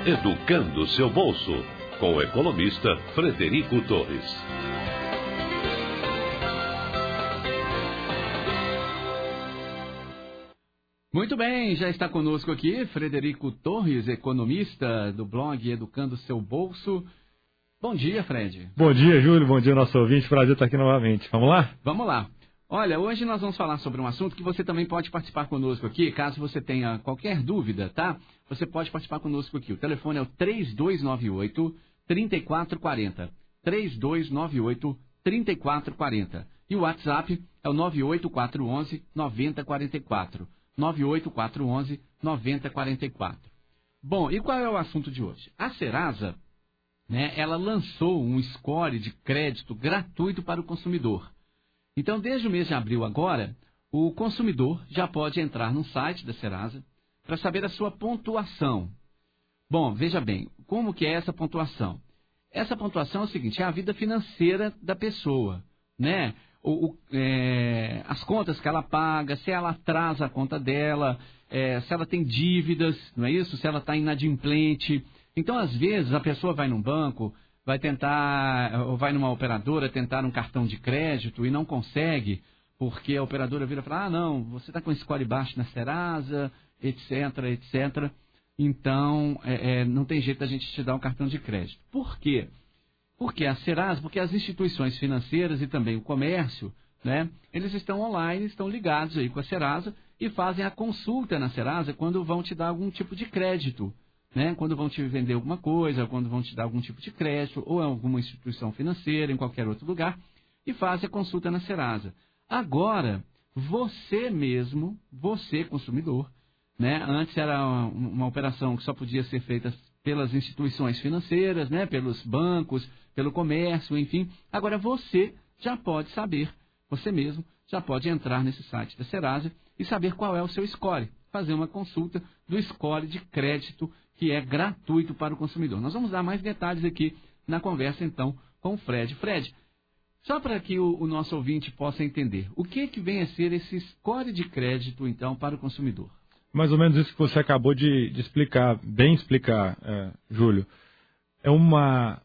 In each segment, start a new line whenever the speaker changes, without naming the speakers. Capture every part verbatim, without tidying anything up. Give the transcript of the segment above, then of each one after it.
Educando seu bolso, com o economista Frederico Torres.
Muito bem, já está conosco aqui Frederico Torres, economista do blog Educando Seu Bolso. Bom dia, Fred.
Bom dia, Júlio. Bom dia, nosso ouvinte. Prazer estar aqui novamente. Vamos lá?
Vamos lá. Olha, hoje nós vamos falar sobre um assunto que você também pode participar conosco aqui, caso você tenha qualquer dúvida, tá? Você pode participar conosco aqui. O telefone é o três dois nove oito, três quatro quatro zero. três dois nove oito, três quatro quatro zero. E o WhatsApp é o nove oito quatro um um, nove zero quatro quatro. nove oito quatro um um, nove zero quatro quatro. Bom, e qual é o assunto de hoje? A Serasa, né, ela lançou um score de crédito gratuito para o consumidor. Então, desde o mês de abril agora, o consumidor já pode entrar no site da Serasa para saber a sua pontuação. Bom, veja bem, como que é essa pontuação? Essa pontuação é o seguinte, é a vida financeira da pessoa, né? O, o, é, as contas que ela paga, se ela atrasa a conta dela, é, se ela tem dívidas, não é isso? Se ela está inadimplente. Então, às vezes, a pessoa vai num banco, vai tentar, ou vai numa operadora tentar um cartão de crédito e não consegue, porque a operadora vira e fala, ah, não, você está com score baixo na Serasa, etc, etcétera. Então, é, é, não tem jeito da gente te dar um cartão de crédito. Por quê? Porque a Serasa, porque as instituições financeiras e também o comércio, né, eles estão online, estão ligados aí com a Serasa e fazem a consulta na Serasa quando vão te dar algum tipo de crédito, né, quando vão te vender alguma coisa, quando vão te dar algum tipo de crédito, ou em alguma instituição financeira, em qualquer outro lugar, e fazem a consulta na Serasa. Agora, você mesmo, você consumidor, né, antes era uma, uma operação que só podia ser feita pelas instituições financeiras, né, pelos bancos, pelo comércio, enfim. Agora você já pode saber, você mesmo já pode entrar nesse site da Serasa e saber qual é o seu score, fazer uma consulta do score de crédito que é gratuito para o consumidor. Nós vamos dar mais detalhes aqui na conversa, então, com o Fred. Fred, só para que o, o nosso ouvinte possa entender, o que, que vem a ser esse score de crédito, então, para o consumidor?
Mais ou menos isso que você acabou de, de explicar, bem explicar, é, Júlio. É uma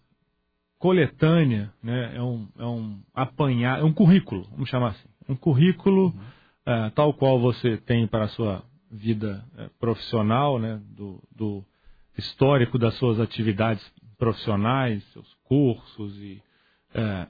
coletânea, né? é, um, é um apanhar, é um currículo, vamos chamar assim. Um currículo uhum. é, tal qual você tem para a sua vida é, profissional, né? do, do histórico das suas atividades profissionais, seus cursos, e é,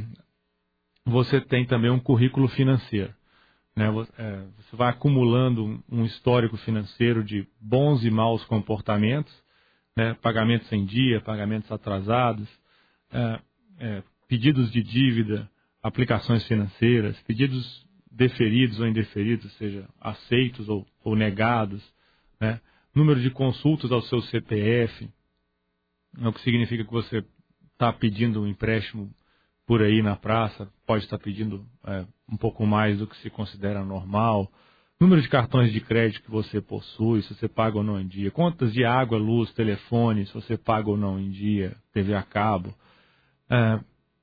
você tem também um currículo financeiro. Né? Você vai acumulando um histórico financeiro de bons e maus comportamentos, né? Pagamentos em dia, pagamentos atrasados, é, é, pedidos de dívida, aplicações financeiras, pedidos deferidos ou indeferidos, ou seja, aceitos ou, ou negados, né? Número de consultas ao seu C P F, o que significa que você está pedindo um empréstimo por aí na praça, pode estar pedindo é, um pouco mais do que se considera normal, número de cartões de crédito que você possui, se você paga ou não em dia, contas de água, luz, telefone, se você paga ou não em dia, T V a cabo, é,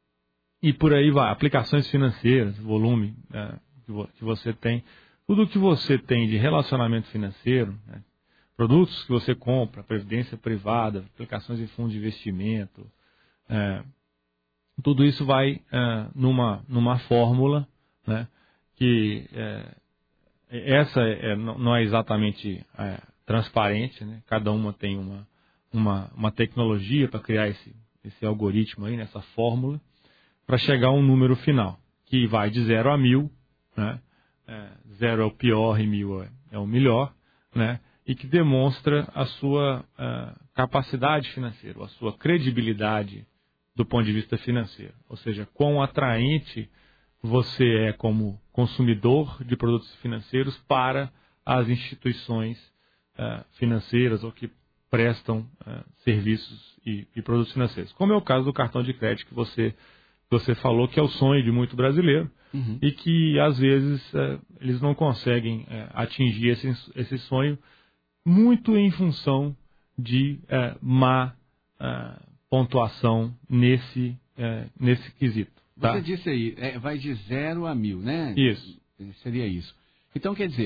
e por aí vai, aplicações financeiras, volume é, que, vo, que você tem, tudo que você tem de relacionamento financeiro, né, produtos que você compra, previdência privada, aplicações em fundos de investimento, é, tudo isso vai é, numa, numa fórmula, né, que é, essa é, não é exatamente é, transparente, né, cada uma tem uma, uma, uma tecnologia para criar esse, esse algoritmo aí, nessa fórmula, para chegar a um número final, que vai de zero a mil, né, é, zero é o pior e mil é, é o melhor, né, e que demonstra a sua a capacidade financeira, a sua credibilidade do ponto de vista financeiro. Ou seja, quão atraente você é como consumidor de produtos financeiros para as instituições uh, financeiras ou que prestam uh, serviços e, e produtos financeiros. Como é o caso do cartão de crédito que você, você falou, que é o sonho de muito brasileiro, uhum. e que às vezes uh, eles não conseguem uh, atingir esse, esse sonho muito em função de uh, má uh, pontuação nesse, é, nesse quesito. Tá?
Você disse aí, é, vai de zero a mil, né?
Isso.
Seria isso. Então, quer dizer,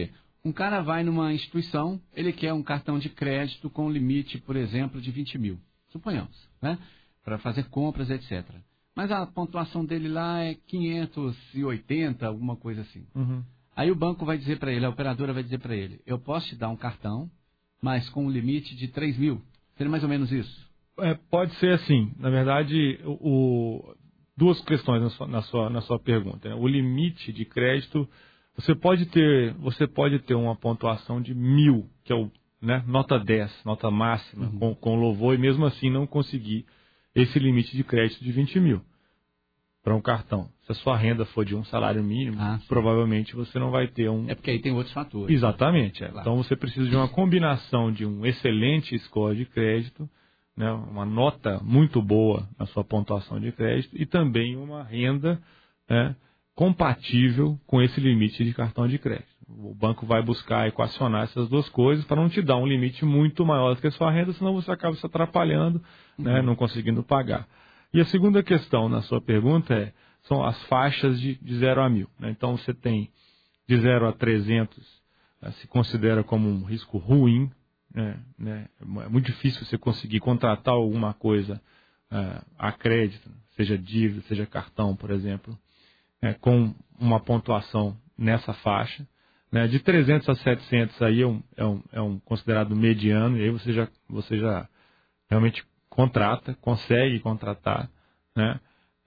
Um cara vai numa instituição, ele quer um cartão de crédito com limite, por exemplo, de vinte mil, suponhamos, né? Para fazer compras, etcétera. Mas a pontuação dele lá é quinhentos e oitenta, alguma coisa assim.
Uhum.
Aí o banco vai dizer para ele, a operadora vai dizer para ele, eu posso te dar um cartão, mas com um limite de três mil. Seria mais ou menos isso?
É, pode ser assim. Na verdade, o, o, duas questões na sua, na sua, na sua pergunta. Né? O limite de crédito, você pode ter, você pode ter uma pontuação de mil, que é o, né, nota dez, nota máxima, uhum. com, com louvor, e mesmo assim não conseguir esse limite de crédito de vinte mil para um cartão. Se a sua renda for de um salário mínimo, ah, provavelmente você não vai ter um...
É porque aí tem outros fatores.
Exatamente. É.
Claro.
Então você precisa de uma combinação de um excelente score de crédito, né, uma nota muito boa na sua pontuação de crédito e também uma renda, né, compatível com esse limite de cartão de crédito. O banco vai buscar equacionar essas duas coisas para não te dar um limite muito maior do que a sua renda, senão você acaba se atrapalhando, uhum. né, não conseguindo pagar. E a segunda questão na sua pergunta é, são as faixas de, de zero a mil. Né? Então você tem de zero a trezentos, né, se considera como um risco ruim. Né, né? É muito difícil você conseguir contratar alguma coisa uh, a crédito, seja dívida, seja cartão, por exemplo, é, com uma pontuação nessa faixa. Né? De trezentos a setecentos aí é um, é, um, é um considerado mediano, e aí você já, você já realmente contrata, consegue contratar, né?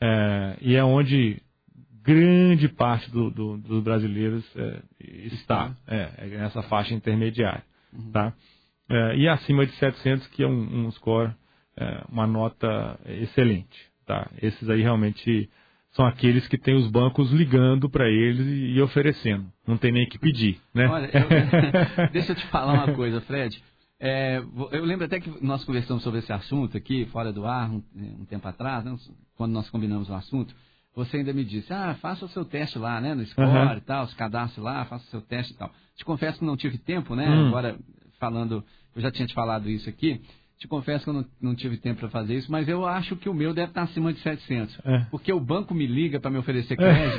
É, e é onde grande parte do, do, dos brasileiros é, está, é, é nessa faixa intermediária. Uhum. Tá? É, e acima de setecentos, que é um, um score, é, uma nota excelente. Tá? Esses aí realmente são aqueles que têm os bancos ligando para eles e, e oferecendo. Não tem nem que pedir. Né?
Olha, eu, deixa eu te falar uma coisa, Fred. É, eu lembro até que nós conversamos sobre esse assunto aqui, fora do ar, um, um tempo atrás, né, quando nós combinamos o assunto. Você ainda me disse, ah, faça o seu teste lá, né, no Score uhum. e tal, se cadastre lá, faça o seu teste e tal. Te confesso que não tive tempo, né, hum. agora falando, eu já tinha te falado isso aqui, te confesso que eu não, não tive tempo para fazer isso, mas eu acho que o meu deve estar acima de setecentos, é. porque o banco me liga para me oferecer crédito.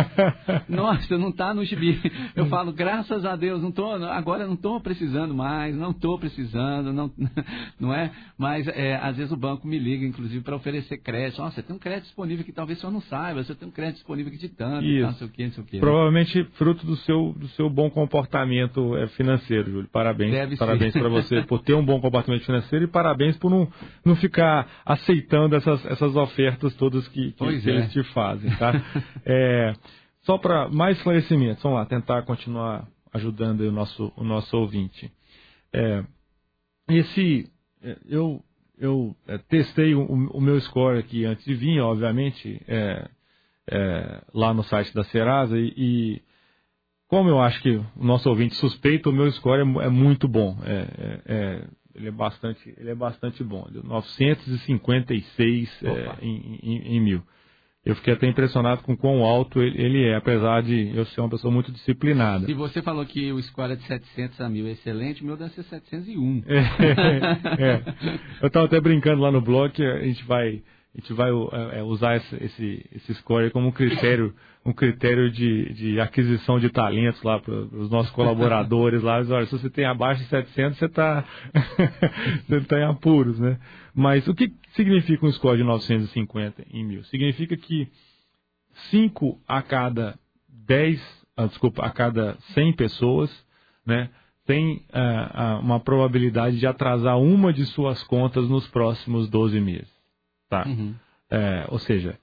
Nossa, não está no gibi. Eu falo, graças a Deus, não tô, agora não estou precisando mais, não estou precisando, não, não é? Mas é, às vezes o banco me liga, inclusive, para oferecer crédito. Nossa, você tem um crédito disponível que talvez o senhor não saiba, você tem um crédito disponível que de tanto,
isso.
não sei o que, não sei o que.
Provavelmente né? fruto do seu, do seu bom comportamento financeiro, Júlio. Parabéns, Deve parabéns para você por ter um bom comportamento financeiro e parabéns por não, não ficar aceitando essas, essas ofertas todas que, que, que
é.
eles te fazem, tá? É, só para mais esclarecimentos, vamos lá, tentar continuar ajudando o nosso, o nosso ouvinte. É, esse, eu, eu é, testei o, o meu score aqui antes de vir, obviamente, é, é, lá no site da Serasa e, e como eu acho que o nosso ouvinte suspeita, o meu score é, é muito bom. É, é, é, ele, é bastante, ele é bastante bom. novecentos e cinquenta e seis é, em, em, em mil. Eu fiquei até impressionado com quão alto ele, ele é, apesar de eu ser uma pessoa muito disciplinada.
Se você falou que o score é de setecentos a mil é excelente, o meu deve ser setecentos e um.
É, é. Eu estava até brincando lá no blog que a gente vai... A gente vai é, usar esse, esse, esse score como um critério, um critério de, de aquisição de talentos lá para os nossos colaboradores lá. Olha, se você tem abaixo de setecentos, você está você tá em apuros, né? Mas o que significa um score de novecentos e cinquenta em mil? Significa que cinco a cada dez, ah, desculpa, a cada cem pessoas, né, tem ah, ah, uma probabilidade de atrasar uma de suas contas nos próximos doze meses. Tá? Uhum. É, ou seja,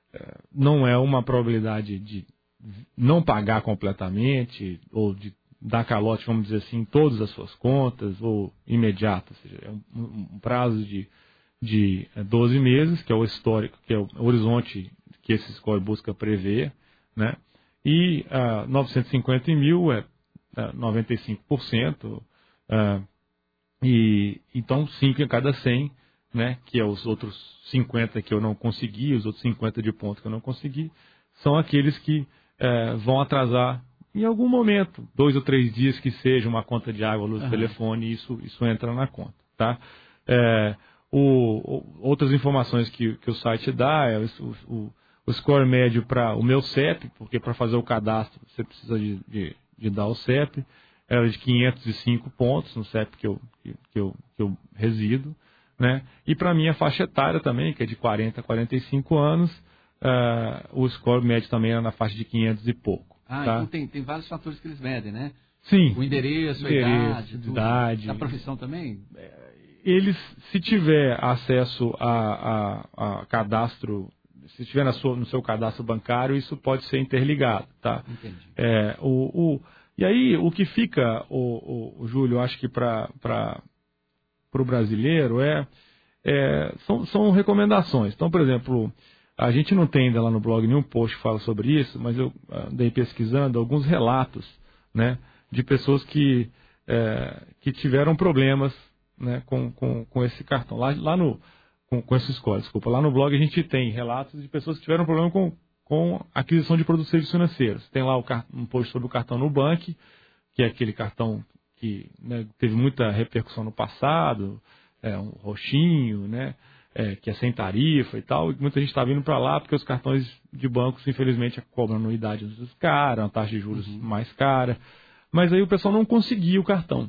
não é uma probabilidade de não pagar completamente ou de dar calote, vamos dizer assim, em todas as suas contas ou imediato. Ou seja, é um, um prazo de, de doze meses, que é o histórico, que é o horizonte que esse score busca prever, né? E uh, novecentos e cinquenta mil é uh, noventa e cinco por cento, uh, e então cinco em cada cem, né, que é os outros cinquenta que eu não consegui, os outros cinquenta de ponto que eu não consegui, são aqueles que é, vão atrasar em algum momento, dois ou três dias que seja, uma conta de água, luz, uhum. telefone, isso, isso entra na conta. Tá? É, o, o, outras informações que, que o site dá é o, o, o score médio para o meu C E P, porque para fazer o cadastro você precisa de, de, de dar o C E P, era de quinhentos e cinco pontos no C E P que eu, que, que eu, que eu resido, né? E para a minha faixa etária também, que é de quarenta a quarenta e cinco anos, uh, o score médio também era na faixa de quinhentos e pouco.
Ah,
tá?
então tem, tem vários fatores que eles medem, né?
Sim.
O endereço, a
endereço,
idade, tudo.
idade.
A profissão também?
Eles, se tiver acesso a, a, a cadastro, se tiver na sua, no seu cadastro bancário, isso pode ser interligado, tá?
Entendi.
É, o, o, e aí, o que fica, o, o, o Júlio, acho que para o brasileiro, é, é, são, são recomendações. Então, por exemplo, a gente não tem ainda lá no blog nenhum post que fala sobre isso, mas eu andei pesquisando alguns relatos, né, de pessoas que, é, que tiveram problemas, né, com, com, com esse cartão. Lá, lá no, com, com esse score, desculpa. Lá no blog a gente tem relatos de pessoas que tiveram problema com, com aquisição de produtos e serviços financeiros. Tem lá o, um post sobre o cartão Nubank, que é aquele cartão que, né, teve muita repercussão no passado, é um roxinho, né, é, que é sem tarifa e tal. E muita gente está vindo para lá porque os cartões de bancos, infelizmente, cobram anuidade dos caras, uma taxa de juros uhum. mais cara. Mas aí o pessoal não conseguia o cartão.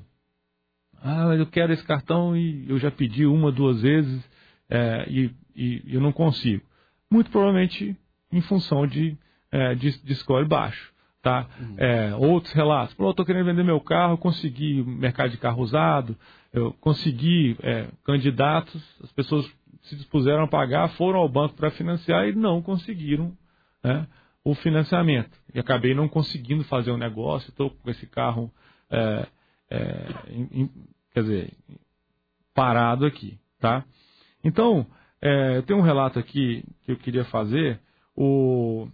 Ah, eu quero esse cartão e eu já pedi uma, duas vezes é, e, e eu não consigo. Muito provavelmente em função de, é, de, de score baixo. Tá? Uhum. É, outros relatos. Pô, eu estou querendo vender meu carro, consegui mercado de carro usado, eu consegui é, candidatos, as pessoas se dispuseram a pagar, foram ao banco para financiar e não conseguiram, né, o financiamento. E acabei não conseguindo fazer um negócio, estou com esse carro... É, É, em, em, quer dizer, parado aqui, tá? Então, é, eu tenho um relato aqui que eu queria fazer. O,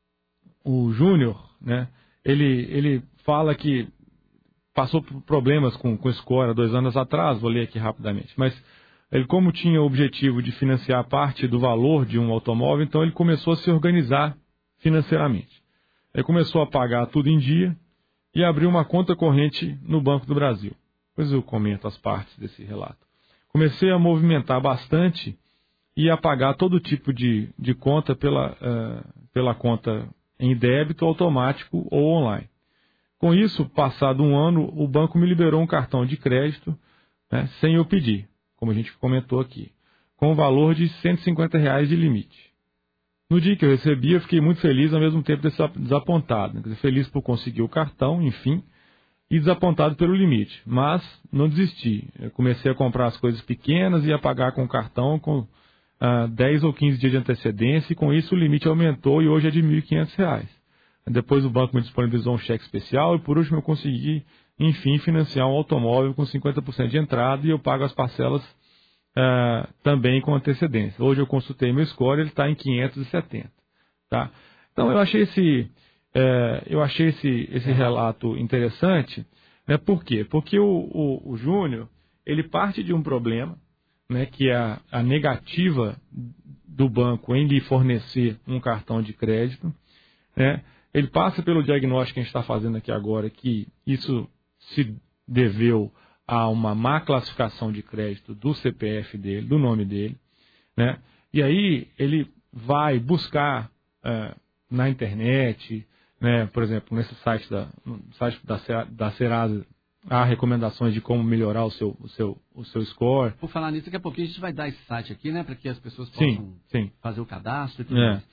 o Júnior, né? Ele, ele fala que passou por problemas com, com score há dois anos atrás, vou ler aqui rapidamente, mas ele, como tinha o objetivo de financiar parte do valor de um automóvel, então ele começou a se organizar financeiramente. Ele começou a pagar tudo em dia e abriu uma conta corrente no Banco do Brasil. Depois eu comento as partes desse relato. Comecei a movimentar bastante e a pagar todo tipo de, de conta pela, uh, pela conta em débito automático ou online. Com isso, passado um ano, o banco me liberou um cartão de crédito, né, sem eu pedir, como a gente comentou aqui, com o valor de cento e cinquenta reais de limite. No dia que eu recebi, eu fiquei muito feliz, ao mesmo tempo desapontado. Né? Feliz por conseguir o cartão, enfim, e desapontado pelo limite. Mas não desisti. Eu comecei a comprar as coisas pequenas e a pagar com o cartão com ah, dez ou quinze dias de antecedência, e com isso o limite aumentou e hoje é de mil e quinhentos reais. Depois o banco me disponibilizou um cheque especial e por último eu consegui, enfim, financiar um automóvel com cinquenta por cento de entrada e eu pago as parcelas Uh, também com antecedência. Hoje eu consultei meu score, ele está em quinhentos e setenta. Tá? Então eu achei esse, uh, eu achei esse, esse relato interessante, né? Por quê? Porque o, o, o Júnior, ele parte de um problema, né, que é a, a negativa do banco em lhe fornecer um cartão de crédito. Né? Ele passa pelo diagnóstico que a gente está fazendo aqui agora, que isso se deveu a uma má classificação de crédito do C P F dele, do nome dele, né? E aí ele vai buscar uh, na internet, né, por exemplo, nesse site da, no site da, da Serasa, há recomendações de como melhorar o seu, o seu, o seu score.
Por falar nisso, daqui a pouquinho a gente vai dar esse site aqui, né, para que as pessoas possam
sim, sim.
fazer o cadastro e tudo
é.
mais.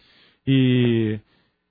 E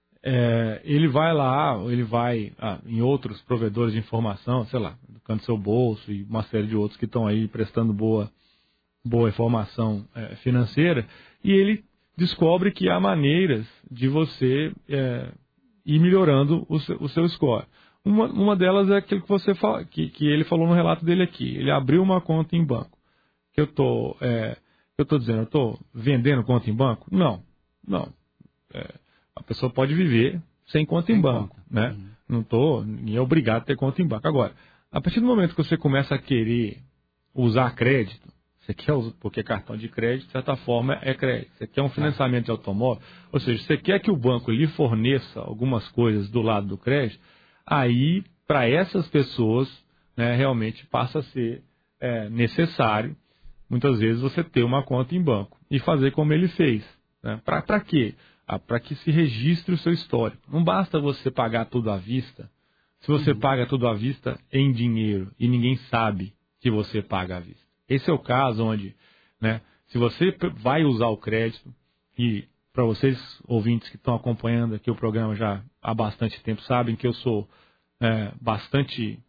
é, ele vai lá, ele vai ah, em outros provedores de informação, sei lá, do Canto do Seu Bolso e uma série de outros que estão aí prestando boa, boa informação é, financeira, e ele descobre que há maneiras de você é, ir melhorando o seu, o seu score. Uma, uma delas é aquilo que, você fala, que, que ele falou no relato dele aqui. Ele abriu uma conta em banco. Que eu tô, é, eu estou dizendo, eu estou vendendo conta em banco? Não, não. É, a pessoa pode viver sem conta sem em banco, conta. Né? Uhum. Não estou, ninguém é obrigado a ter conta em banco. Agora, a partir do momento que você começa a querer usar crédito, você quer usar, porque cartão de crédito, de certa forma, é crédito. Você quer um financiamento de automóvel, ou seja, você quer que o banco lhe forneça algumas coisas do lado do crédito, aí, para essas pessoas, né, realmente passa a ser é, necessário, muitas vezes, você ter uma conta em banco e fazer como ele fez. Né? Para quê? Ah, para que se registre o seu histórico. Não basta você pagar tudo à vista, se você
uhum.
paga tudo à vista em dinheiro e ninguém sabe que você paga à vista. Esse é o caso onde, né, se você vai usar o crédito, e para vocês, ouvintes que estão acompanhando aqui o programa já há bastante tempo, sabem que eu sou é, bastante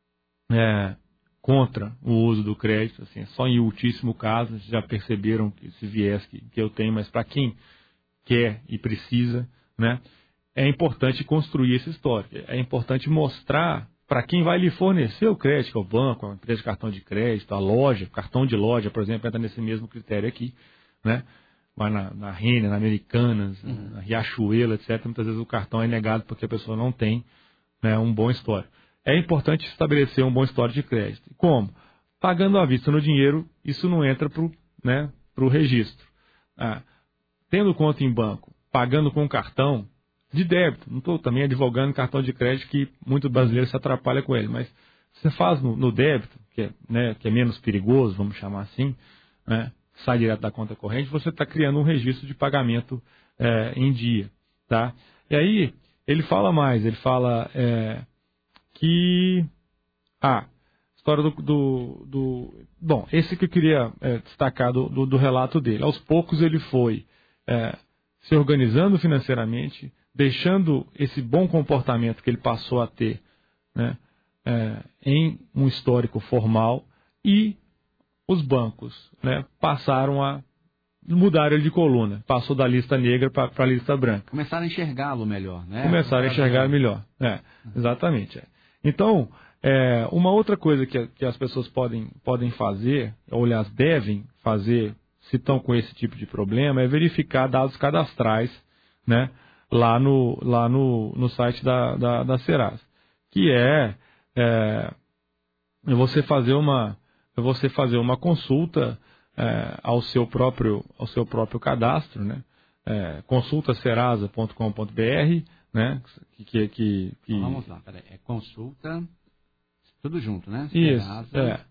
é, contra o uso do crédito, assim, só em ultíssimo caso, já perceberam que esse viés que, que eu tenho, mas para quem quer e precisa, né, é importante construir esse histórico, é importante mostrar para quem vai lhe fornecer o crédito, o banco, a empresa de cartão de crédito, a loja, cartão de loja, por exemplo, entra nesse mesmo critério aqui, né? Vai na, na Renner, na Americanas, uhum. na Riachuelo, etcétera. Muitas vezes o cartão é negado porque a pessoa não tem, né, um bom histórico. É importante estabelecer um bom histórico de crédito. Como? Pagando à vista no dinheiro, isso não entra para o, né, pro registro. Ah, tendo conta em banco, pagando com cartão de débito, não estou também advogando cartão de crédito que muito brasileiro se atrapalha com ele, mas você faz no, no débito, que é, né, que é menos perigoso, vamos chamar assim, né, sai direto da conta corrente, você está criando um registro de pagamento é, em dia. Tá? E aí, ele fala mais, ele fala é, que... Ah, história do, do, do... Bom, esse que eu queria é, destacar do, do, do relato dele. Aos poucos ele foi é, se organizando financeiramente, deixando esse bom comportamento que ele passou a ter, né, é, em um histórico formal, e os bancos, né, passaram a mudar ele de coluna. Passou da lista negra para a lista branca.
Começaram a enxergá-lo melhor, né?
Começaram a enxergar melhor. É, exatamente. É. Então, é, uma outra coisa que, que as pessoas podem, podem fazer, ou aliás devem fazer, se estão com esse tipo de problema, é verificar dados cadastrais, né, lá no, lá no, no site da, da, da Serasa. Que é, é você fazer uma... você fazer uma consulta é, ao, seu próprio, ao seu próprio cadastro, né? É, consulta serasa ponto com ponto br, né? Que, que, que...
Então, vamos lá, peraí. É consulta, tudo junto, né?
serasa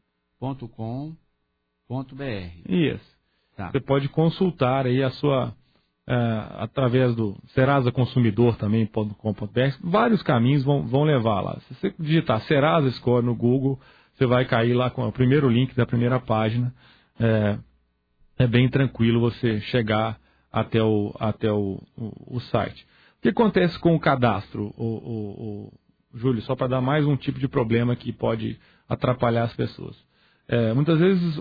ponto com ponto br.
Isso.
Tá.
Você pode consultar aí a sua... É, através do serasa consumidor também ponto com ponto br. Vários caminhos vão, vão levar lá. Se você digitar Serasa Score no Google, você vai cair lá com o primeiro link da primeira página. É, é bem tranquilo você chegar até o, até o, o, o site. O que acontece com o cadastro, o, o, o Júlio? Só para dar mais um tipo de problema que pode atrapalhar as pessoas. É, muitas vezes o,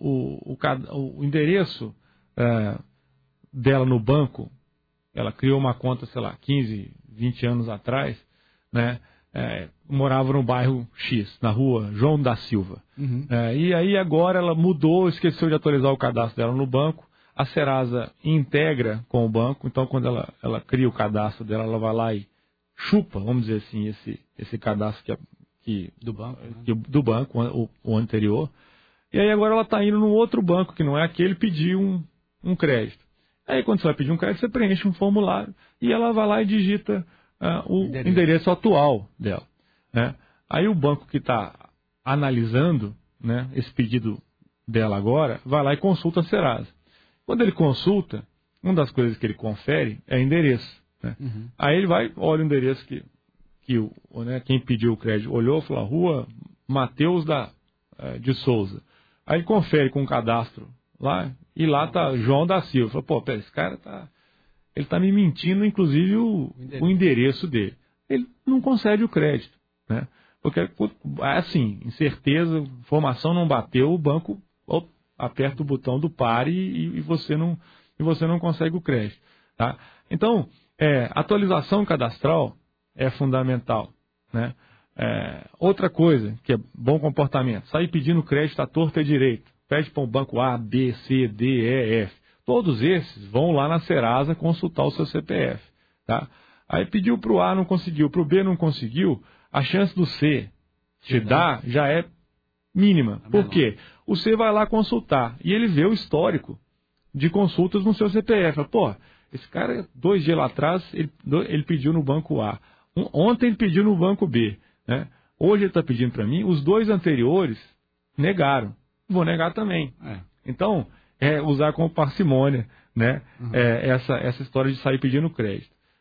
o, o, o endereço é, dela no banco, ela criou uma conta, sei lá, quinze, vinte anos atrás, né? É, morava no bairro X, na rua João da Silva. Uhum. É, e aí agora ela mudou, esqueceu de atualizar o cadastro dela no banco. A Serasa integra com o banco, então quando ela, ela cria o cadastro dela, ela vai lá e chupa, vamos dizer assim, esse, esse cadastro que, que,
do banco, né?
que, do banco, o, o anterior. E aí agora ela está indo num outro banco, que não é aquele, pedir um, um crédito. Aí quando você vai pedir um crédito, você preenche um formulário e ela vai lá e digita uh, o endereço. endereço atual dela. Né? Aí o banco que está analisando, né, esse pedido dela agora, vai lá e consulta a Serasa. Quando ele consulta, uma das coisas que ele confere é endereço. Né? Uhum. Aí ele vai, olha o endereço que, que o, né, quem pediu o crédito olhou, falou, Rua Mateus da, uh, de Souza. Aí ele confere com o cadastro lá, e lá está João da Silva. Falou, pô, pera, esse cara tá, ele está me mentindo, inclusive, o, o, endereço. o endereço dele. Ele não concede o crédito. Né? Porque, assim, incerteza, informação não bateu, o banco ó, aperta o botão do pare e, e, você, não, e você não consegue o crédito. Tá? Então, é, atualização cadastral é fundamental. Né? É, outra coisa que é bom comportamento, sair pedindo crédito à torta e direito. Pede para o banco A, B, C, D, E, F. Todos esses vão lá na Serasa consultar o seu C P F. Tá? Aí pediu para o A, não conseguiu, para o B não conseguiu, a chance do C te dar já é mínima. É Por quê? O C vai lá consultar e ele vê o histórico de consultas no seu C P F. Pô, esse cara, dois dias lá atrás, ele, ele pediu no banco A. Um, ontem ele pediu no banco B. Né? Hoje ele está pedindo para mim, os dois anteriores negaram. Vou negar também. É. Então, é usar com parcimônia, né? Uhum. é, essa, essa história de sair pedindo crédito.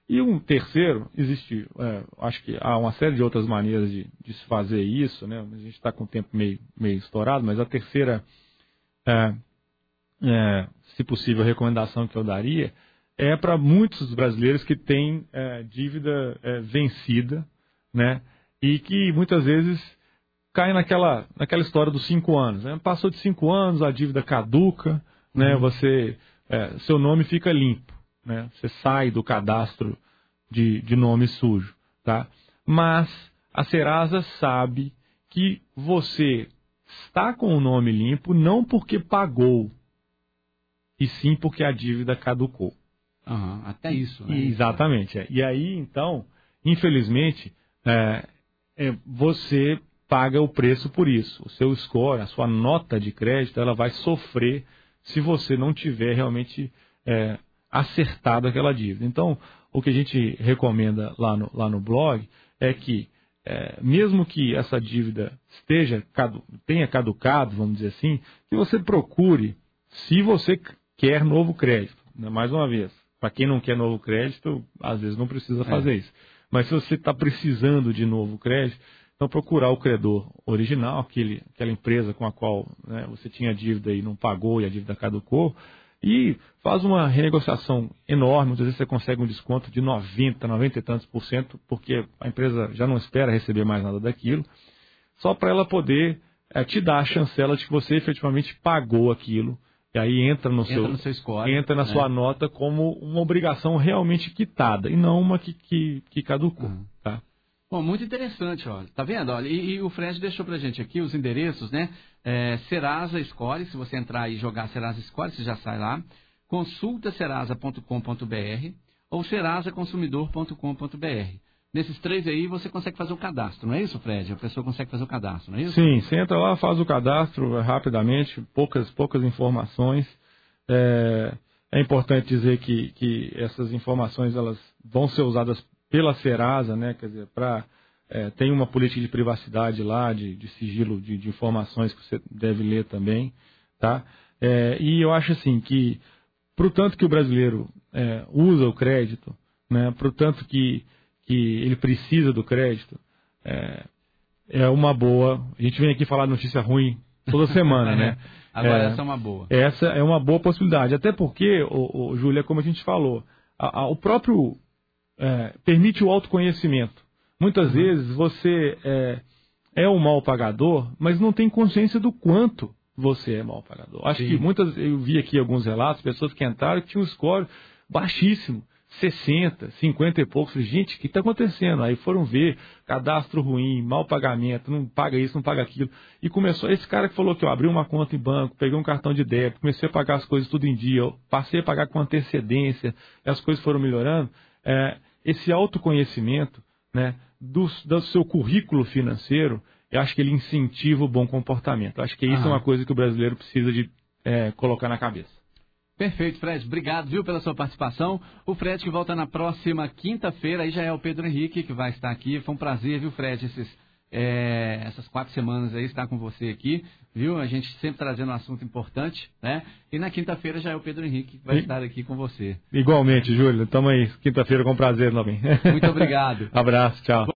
E um terceiro, existe, é, acho que há uma série de outras maneiras de, de se fazer isso, né? A gente está com o tempo meio, meio estourado, mas a terceira, é, é, se possível, a recomendação que eu daria é para muitos brasileiros que têm é, dívida é, vencida, né? E que muitas vezes caem naquela, naquela história dos cinco anos. Né? Passou de cinco anos, a dívida caduca, né?
Uhum.
Você, é, seu nome fica limpo. Né? Você sai do cadastro de, de nome sujo, tá? Mas a Serasa sabe que você está com o nome limpo não porque pagou, e sim porque a dívida caducou.
Uhum, até isso, né?
Exatamente. É. E aí, então, infelizmente, é, é, você paga o preço por isso. O seu score, a sua nota de crédito, ela vai sofrer se você não tiver realmente... É, acertado aquela dívida. Então, o que a gente recomenda lá no, lá no blog é que, é, mesmo que essa dívida esteja, cadu, tenha caducado, vamos dizer assim, que você procure, se você quer novo crédito. Né? Mais uma vez, para quem não quer novo crédito, às vezes não precisa fazer é. isso. Mas se você está precisando de novo crédito, então procurar o credor original, aquele, aquela empresa com a qual, né, você tinha dívida e não pagou e a dívida caducou, e faz uma renegociação enorme. Muitas vezes você consegue um desconto de noventa, noventa e tantos por cento, porque a empresa já não espera receber mais nada daquilo, só para ela poder é, te dar a chancela de que você efetivamente pagou aquilo, e aí entra no, entra seu,
no seu score,
entra na né? sua nota como uma obrigação realmente quitada, e não uma que, que, que caducou. Uhum. Tá?
Bom, muito interessante, olha. Tá vendo? Olha, e, e o Fred deixou pra gente aqui os endereços, né? É, Serasa Score, se você entrar e jogar Serasa Score, você já sai lá. Consulta serasa ponto com ponto br ou serasa consumidor ponto com ponto br. Nesses três aí você consegue fazer o cadastro, não é isso, Fred? A pessoa consegue fazer o cadastro, não é isso?
Sim, você entra lá, faz o cadastro rapidamente, poucas, poucas informações. É, é importante dizer que, que essas informações elas vão ser usadas pela Serasa, né? Quer dizer, para é, tem uma política de privacidade lá, de, de sigilo de, de informações que você deve ler também, tá? É, e eu acho assim que, pro tanto que o brasileiro é, usa o crédito, né? Pro tanto que, que ele precisa do crédito, é, é uma boa. A gente vem aqui falar de notícia ruim toda semana, né?
Agora
é,
essa é uma boa.
Essa é uma boa possibilidade, até porque, o, o Júlia, como a gente falou, a, a, o próprio É, permite o autoconhecimento. Muitas uhum. vezes você é, é um mal pagador, mas não tem consciência do quanto você é mal pagador. Acho Sim. que muitas, eu vi aqui alguns relatos, pessoas que entraram que tinham um score baixíssimo, sessenta, cinquenta e poucos. Gente, o que está acontecendo? Aí foram ver, cadastro ruim, mau pagamento, não paga isso, não paga aquilo. E começou, esse cara que falou que eu abri uma conta em banco, peguei um cartão de débito, comecei a pagar as coisas tudo em dia, eu passei a pagar com antecedência, e as coisas foram melhorando. É, esse autoconhecimento, né, do, do seu currículo financeiro, eu acho que ele incentiva o bom comportamento. Eu acho que isso Aham. é uma coisa que o brasileiro precisa de é, colocar na cabeça.
Perfeito, Fred. Obrigado, viu, pela sua participação. O Fred que volta na próxima quinta-feira, aí já é o Pedro Henrique que vai estar aqui. Foi um prazer, viu, Fred, esses, é, essas quatro semanas aí estar com você aqui, viu? A gente sempre trazendo um assunto importante, né? E na quinta-feira já é o Pedro Henrique que vai e... estar aqui com você.
Igualmente, Júlio. Estamos aí, quinta-feira com prazer também.
Muito obrigado.
Abraço, tchau.